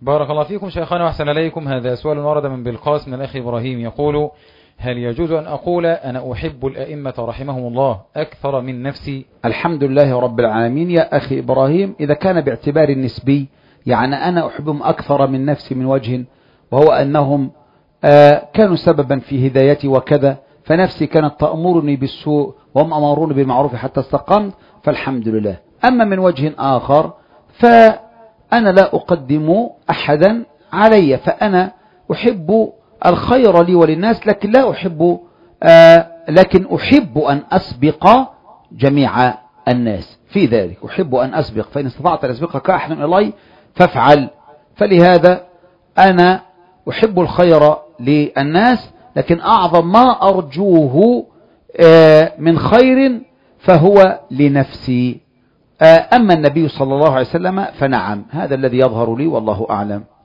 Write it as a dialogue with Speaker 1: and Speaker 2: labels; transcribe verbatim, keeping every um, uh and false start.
Speaker 1: بارك الله فيكم شيخنا وأحسن إليكم. هذا سؤال ورد من بالقاس من الأخ إبراهيم يقول: هل يجوز أن أقول أنا أحب الأئمة رحمهم الله أكثر من نفسي؟
Speaker 2: الحمد لله رب العالمين يا أخي إبراهيم، إذا كان باعتبار النسبي يعني أنا أحبهم أكثر من نفسي من وجه، وهو أنهم آه كانوا سببا في هدايتي وكذا، فنفسي كانت تأمرني بالسوء وهم أمروني بالمعروف حتى استقمت، فالحمد لله. أما من وجه آخر فأنا لا أقدم أحدا علي، فأنا أحب الخير لي وللناس، لكن لا أحب آه لكن أحب أن أسبق جميع الناس في ذلك، أحب أن أسبق، فإن استطعت أن أسبقك أحد إلي فافعل. فلهذا أنا أحب الخير للناس، لكن أعظم ما أرجوه آه من خير فهو لنفسي. آه أما النبي صلى الله عليه وسلم فنعم، هذا الذي يظهر لي والله أعلم.